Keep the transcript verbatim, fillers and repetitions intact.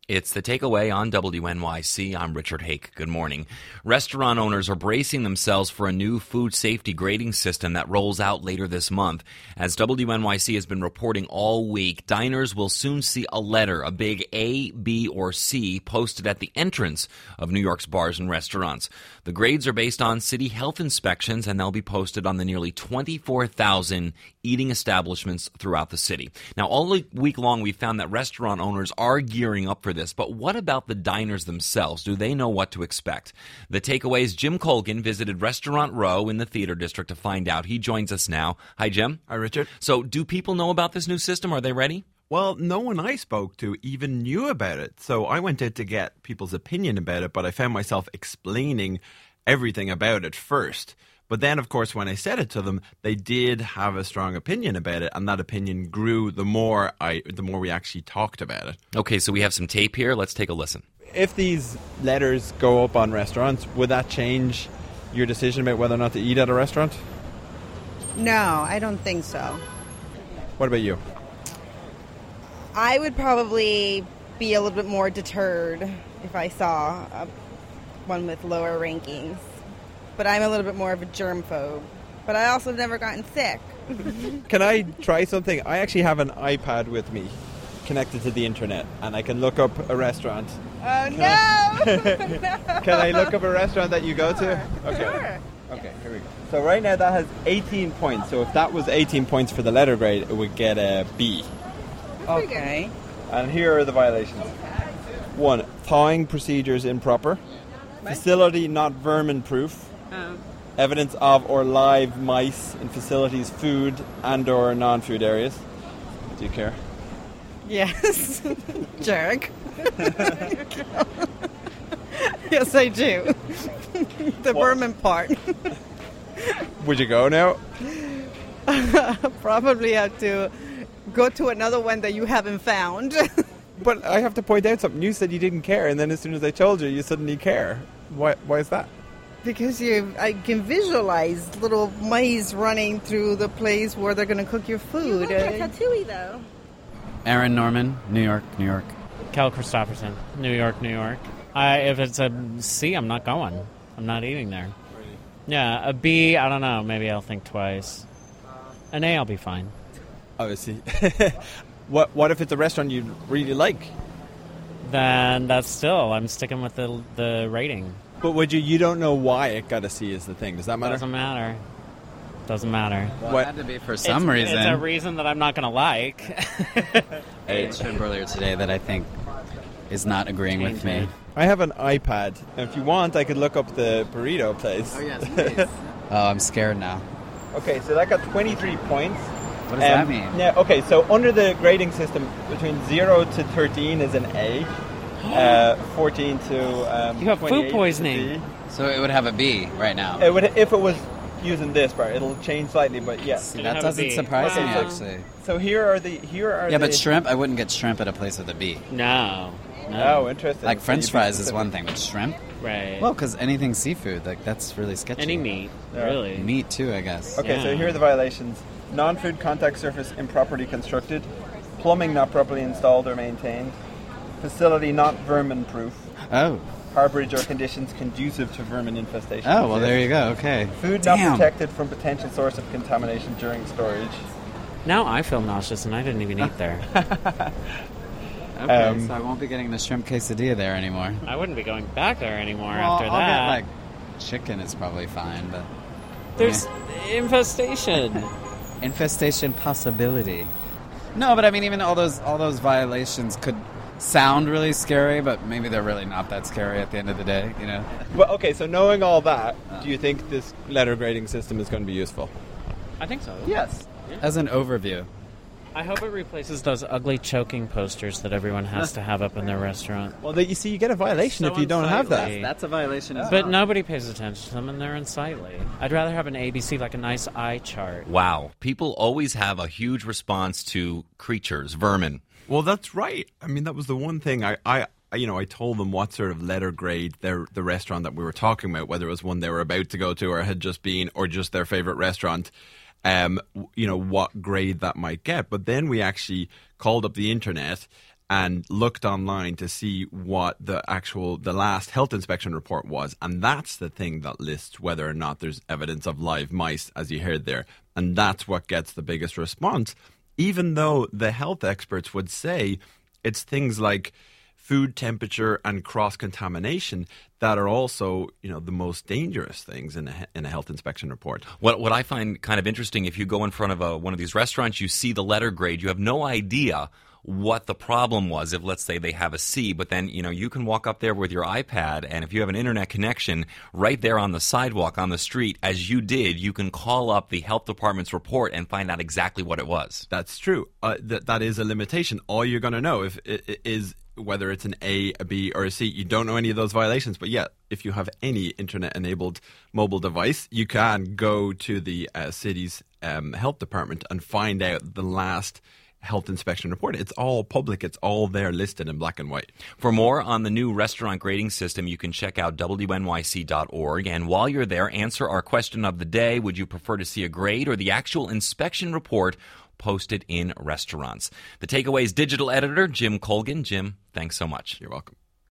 It's The Takeaway on W N Y C. I'm Richard Hake. Good morning. Restaurant owners are bracing themselves for a new food safety grading system that rolls out later this month. As W N Y C has been reporting all week, diners will soon see a letter, a big A, B, or C, posted at the entrance of New York's bars and restaurants. The grades are based on city health inspections, and they'll be posted on the nearly twenty-four thousand eating establishments throughout the city. Now, all week long, we found that restaurant owners are gearing up for this, but what about the diners themselves? Do they know what to expect? The Takeaway's Jim Colgan visited Restaurant Row in the Theater District to find out. He joins us now. Hi, Jim. Hi, Richard. So, do people know about this new system? Are they ready? Well, no one I spoke to even knew about it. So I went out to get people's opinion about it, but I found myself explaining everything about it first. But then, of course, when I said it to them, they did have a strong opinion about it, and that opinion grew the more I, the more we actually talked about it. Okay, so we have some tape here. Let's take a listen. If these letters go up on restaurants, would that change your decision about whether or not to eat at a restaurant? No, I don't think so. What about you? I would probably be a little bit more deterred if I saw a, one with lower rankings. But I'm a little bit more of a germphobe. But I also have never gotten sick. Can I try something? I actually have an iPad with me connected to the internet, and I can look up a restaurant. Oh, Can no! I, Can I look up a restaurant that you go Sure. to? Okay. Sure. Okay, here we go. So right now that has eighteen points. So if that was eighteen points for the letter grade, it would get a B. Okay. And here are the violations. One, thawing procedures improper. Facility not vermin-proof. Oh. Evidence of or live mice in facilities, food and or non-food areas. Do you care? Yes. Jerk. Yes, I do. The What? vermin part. Would you go now? Probably have to go to another one that you haven't found. But I have to point out something. You said you didn't care, and then as soon as I told you, you suddenly care. Why? Why is that? Because you, I can visualize little mice running through the place where they're going to cook your food. You look like Ratatouille, though. Aaron Norman, New York, New York. Cal Christopherson, New York, New York. I, if it's a C, I'm not going. I'm not eating there. Yeah, a B, I don't know. Maybe I'll think twice. An A, I'll be fine. Obviously. What What if it's a restaurant you really like? Then that's still, I'm sticking with the the rating. But would you? You don't know why it got a C is the thing. Does that matter? Doesn't matter. Doesn't matter. Well, What- it had to be for some it's, reason. It's a reason that I'm not going to like. I ate shrimp earlier today that I think is not agreeing with Change me. it. I have an iPad. And if you want, I could look up the burrito place. Oh, yes, please. Oh, I'm scared now. Okay, so that got twenty-three points. What does that Um, mean? Yeah. Okay, so under the grading system, between zero to thirteen is an A. uh, fourteen to um, You have food twenty-eight is a poisoning. B. So it would have a B right now. It would, if it was using this part, it'll change slightly, but yes. See, Gonna that have a doesn't B. surprise Okay, me, so- actually. So here are the here are Yeah, the, but shrimp, I wouldn't get shrimp at a place with a B. No. No. Oh, interesting. Like So French you'd be fries is specific. one thing, but shrimp? Right. Well, because anything seafood, like that's really sketchy. Any meat, Yeah. really. Meat too, I guess. Okay, so Yeah. here are the violations. Non-food contact surface improperly constructed. Plumbing not properly installed or maintained. Facility not vermin-proof. Oh. Harborage or conditions conducive to vermin infestation. Oh, well, there you go. Okay. Food Damn. not protected from potential source of contamination during storage. Now I feel nauseous and I didn't even eat there. Okay, Um, so I won't be getting the shrimp quesadilla there anymore. I wouldn't be going back there anymore Well, after I'll that. get, like, chicken is probably fine, but... There's infestation. Infestation possibility. No, but I mean, even all those all those violations could sound really scary, but maybe they're really not that scary at the end of the day, you know? Well, okay, so knowing all that, do you think this letter grading system is going to be useful? I think so. Yes. As an overview. I hope it replaces those ugly choking posters that everyone has to have up in their restaurant. Well, you see, you get a violation So if you don't have that. unsightly. That's a violation as But nobody pays attention to them, and they're unsightly. I'd rather have an A B C, like a nice eye chart. Wow. People always have a huge response to creatures, vermin. Well, that's right. I mean, that was the one thing I, I, you know, I told them what sort of letter grade their the restaurant that we were talking about, whether it was one they were about to go to or had just been, or just their favorite restaurant, um, you know, what grade that might get. But then we actually called up the internet and looked online to see what the actual, the last health inspection report was. And that's the thing that lists whether or not there's evidence of live mice, as you heard there. And that's what gets the biggest response, even though the health experts would say it's things like food temperature and cross-contamination that are also, you know, the most dangerous things in a, in a health inspection report. What what I find kind of interesting, if you go in front of a, one of these restaurants, you see the letter grade, you have no idea what the problem was if, let's say, they have a C, but then, you know, you can walk up there with your iPad, and if you have an internet connection right there on the sidewalk, on the street, as you did, you can call up the health department's report and find out exactly what it was. That's true. Uh, that that is a limitation. All you're going to know if it is whether it's an A, a B, or a C. You don't know any of those violations, but yet, if you have any internet-enabled mobile device, you can go to the uh, city's um, health department and find out the last health inspection report. It's all public. It's all there listed in black and white. For more on the new restaurant grading system, you can check out W N Y C dot org. And while you're there, answer our question of the day. Would you prefer to see a grade or the actual inspection report posted in restaurants? The Takeaway's digital editor, Jim Colgan. Jim, thanks so much. You're welcome.